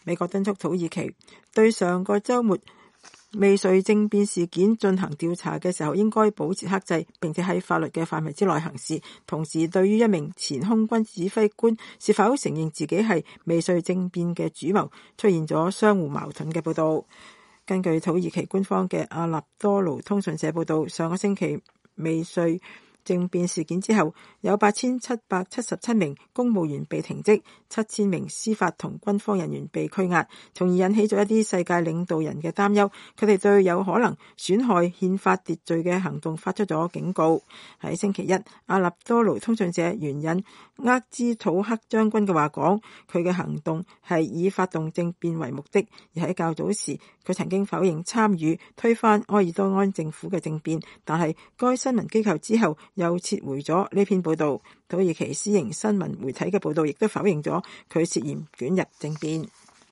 美國敦促土耳其對上個週末未遂政變事件進行調查嘅時候，應該保持克制，並且喺法律嘅範圍之內行事。同時，對於一名前空軍指揮官是否承認自己係未遂政變嘅主謀，出現咗相互矛盾嘅報道。根據土耳其官方嘅阿納多盧通訊社報道，上個星期未遂政變事件之後，有8777名公務員被停職，7000名司法同軍方人員被拘押，從而引起咗一啲世界領導人嘅擔憂。佢哋對有可能損害憲法秩序嘅行動發出咗警告。喺星期一，阿納多盧通訊社援引厄茲土克將軍嘅話講，佢嘅行動係以發動政變為目的。而喺較早時，佢曾經否認參與推翻埃爾多安政府嘅政變，但係該新聞機構之後又撤回咗呢篇報道。土耳其私營新聞媒體嘅報道亦都否認咗佢涉嫌捲入政變。